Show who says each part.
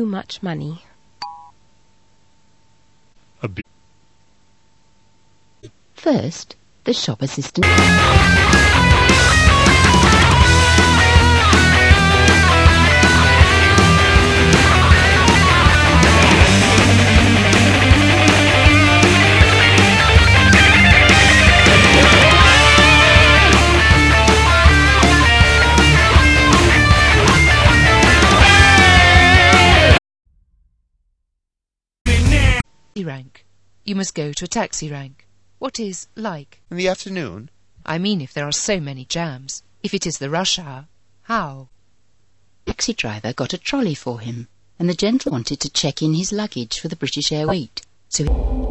Speaker 1: much money.
Speaker 2: First, the shop assistant.
Speaker 3: Rank. You must go to a taxi rank. What is like?
Speaker 4: In the afternoon?
Speaker 3: I mean if there are so many jams. If it is the rush hour. How?
Speaker 2: The taxi driver got a trolley for him, and the gentleman wanted to check in his luggage for the British Airways. So